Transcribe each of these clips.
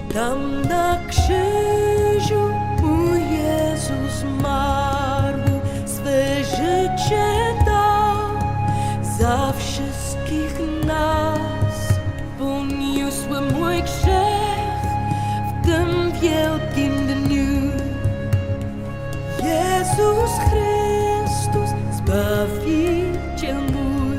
Tam na krzyżu mój Jezus zmarł, swe życie dał za wszystkich nas. Poniósł mój grzech w tym wielkim dniu. Jezus Chrystus, Zbawiciel mój.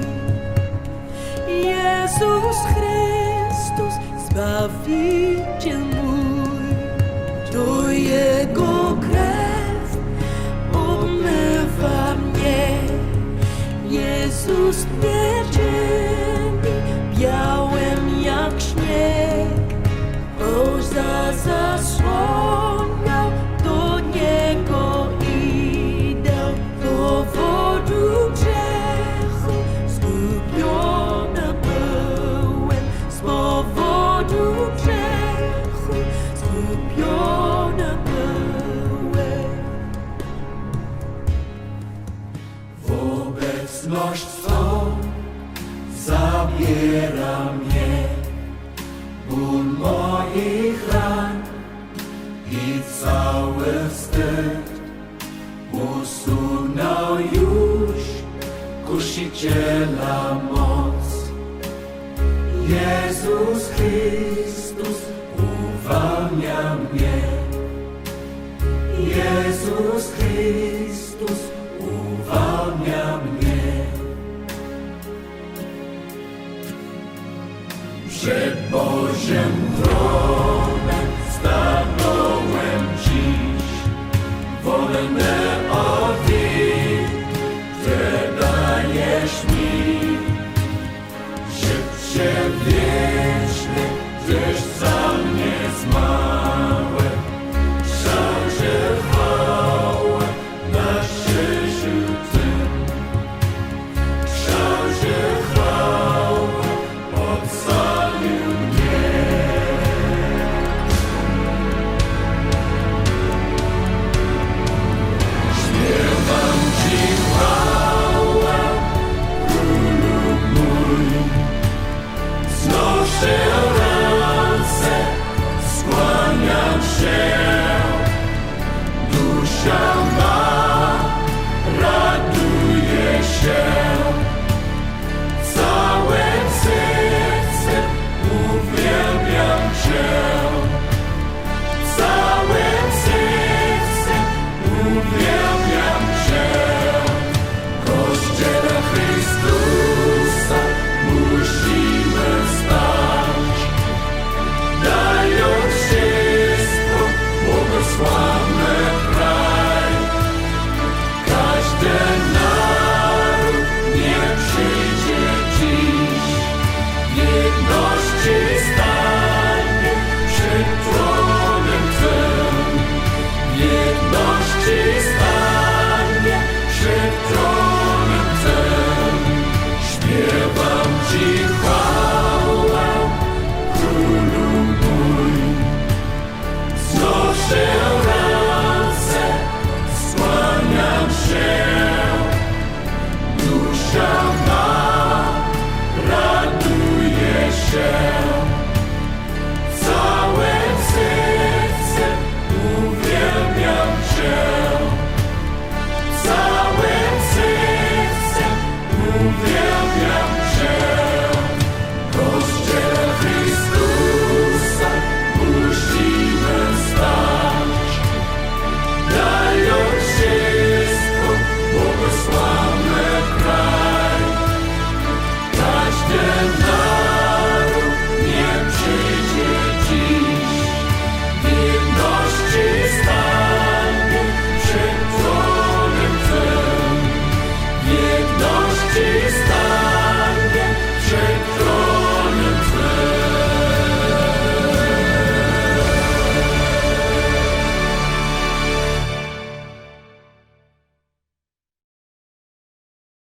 Jezus Chrystus, Zbawiciel mój. To Jego krew omywa mnie. Jezus mnie czyni białym jak śnieg. O, zasłoniał do Niego idę, do powodu grzechu zgubiony byłem, z powodu grzechu zgubiony byłem. W obecność Twą zabiera mnie ból moich ran i cały wstyd. Usunął już kusiciela moc. Jezus Chrystus uwalnia mnie. Jezus Chrystus uwalnia mnie. Przed Bożym tronem stanąłem dziś, wolę